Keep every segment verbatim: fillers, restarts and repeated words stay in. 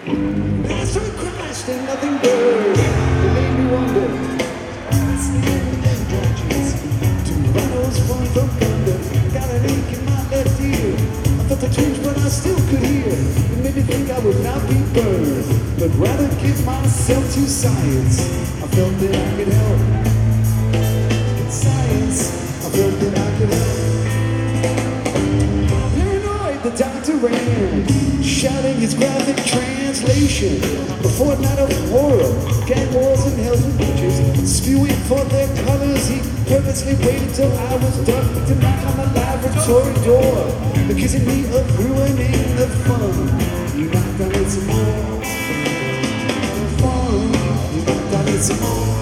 Last time crashed and nothing burned. It made me wonder. Sleeping in branches. Two rhinos run from thunder. Got an ache in my left ear. I felt the twinge, but I still could hear. It made me think I would not be burned, but rather give myself to science. I felt that I could help. Science, I felt that I could help. Paranoid, the doctor ran, shouting his graphic translation. Before night of horror, gang wars and hells and witches, spewing for their colors. He purposely waited till I was done to knock on the laboratory door, accusing me of ruining the fun. You knocked on it some more. Fun, you knocked on it some more.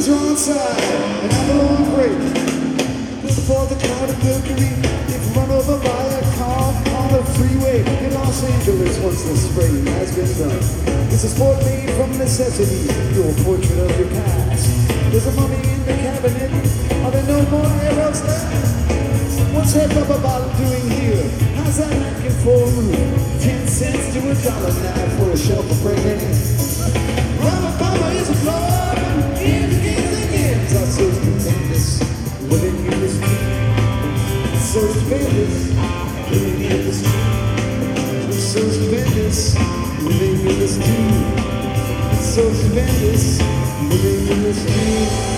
Who's wrong side? An Avalon grape. Before the cloud of Mercury, if run over by a car on the freeway in Los Angeles once the spraying has been done. It's a sport made from necessity, your portrait of your past. There's a mummy in the cabinet, are there no more arrows left? What's that rubber bottle doing here? How's that napkin for a roof? Ten cents to a dollar now for a shelf of pregnant ants. Rubber bomber is a floor, and again and again. Are so stupendous, living in the street. So stupendous, living in the street. So stupendous, living in the street. So stupendous, living in the street.